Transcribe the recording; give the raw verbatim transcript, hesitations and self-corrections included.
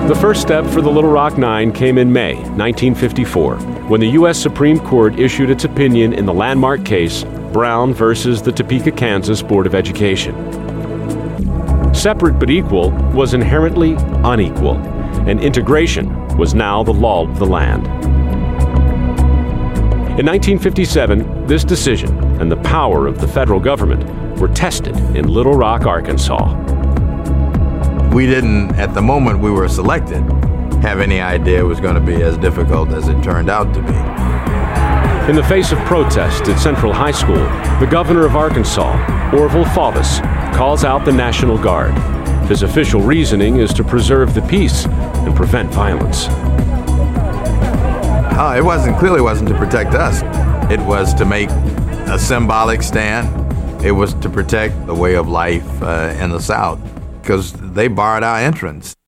The first step for the Little Rock Nine came in May nineteen fifty-four, when the U S Supreme Court issued its opinion in the landmark case Brown versus the Topeka, Kansas Board of Education. Separate but equal was inherently unequal, and integration was now the law of the land. In nineteen fifty-seven, this decision and the power of the federal government were tested in Little Rock, Arkansas. We didn't, at the moment we were selected, have any idea it was going to be as difficult as it turned out to be. In the face of protest at Central High School, the governor of Arkansas, Orville Faubus, calls out the National Guard. His official reasoning is to preserve the peace and prevent violence. Uh, it wasn't, clearly wasn't to protect us. It was to make a symbolic stand. It was to protect the way of life uh, in the South, because they barred our entrance.